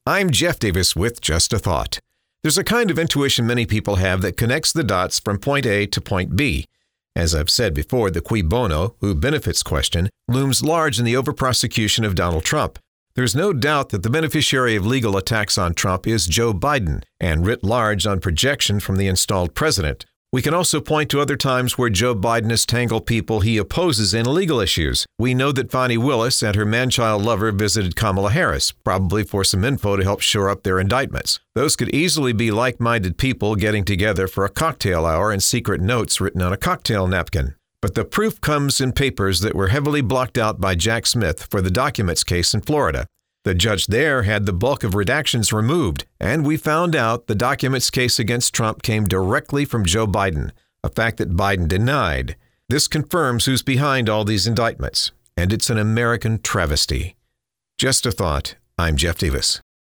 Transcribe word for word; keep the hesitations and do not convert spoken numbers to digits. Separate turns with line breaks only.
I'm Jeff Davis with Just a Thought. There's a kind of intuition many people have that connects the dots from point A to point B. As I've said before, the cui bono, who benefits question, looms large in the over-prosecution of Donald Trump. There's no doubt that the beneficiary of legal attacks on Trump is Joe Biden, and writ large on projection from the installed president. We can also point to other times where Joe Biden has tangled people he opposes in legal issues. We know that Fani Willis and her man-child lover visited Kamala Harris, probably for some info to help shore up their indictments. Those could easily be like-minded people getting together for a cocktail hour and secret notes written on a cocktail napkin. But the proof comes in papers that were heavily blocked out by Jack Smith for the documents case in Florida. The judge there had the bulk of redactions removed, and we found out the documents case against Trump came directly from Joe Biden, a fact that Biden denied. This confirms who's behind all these indictments, and it's an American travesty. Just a thought. I'm Jeff Davis.